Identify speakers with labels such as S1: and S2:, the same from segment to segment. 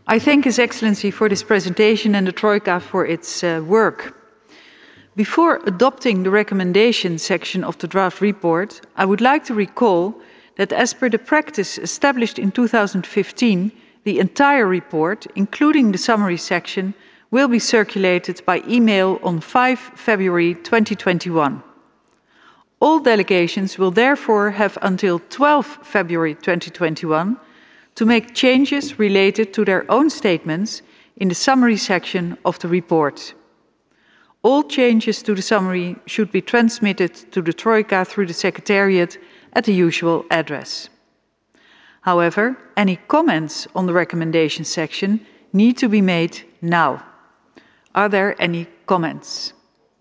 S1: I thank His Excellency for this presentation and the Troika for its work. Before adopting the recommendation section of the draft report, I would like to recall that as per the practice established in 2015, the entire report, including the summary section, will be circulated by email on 5 February 2021. All delegations will therefore have until 12 February 2021 to make changes related to their own statements in the summary section of the report. All changes to the summary should be transmitted to the Troika through the Secretariat at the usual address. However, any comments on the recommendation section need to be made now. Are there any comments?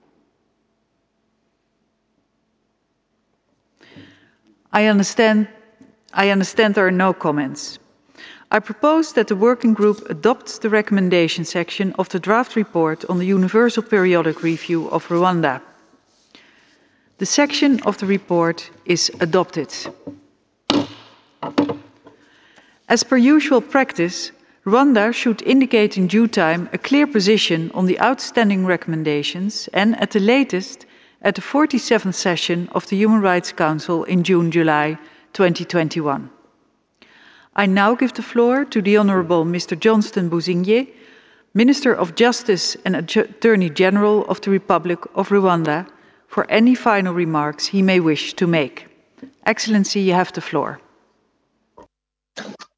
S1: I understand there are no comments. I propose that the working group adopts the recommendation section of the draft report on the Universal Periodic Review of Rwanda. The section of the report is adopted. As per usual practice, Rwanda should indicate in due time a clear position on the outstanding recommendations and, at the latest, at the 47th session of the Human Rights Council in June-July 2021. I now give the floor to the Honourable Mr. Johnston Buzinye, Minister of Justice and Attorney General of the Republic of Rwanda, for any final remarks he may wish to make. Excellency, you have the floor.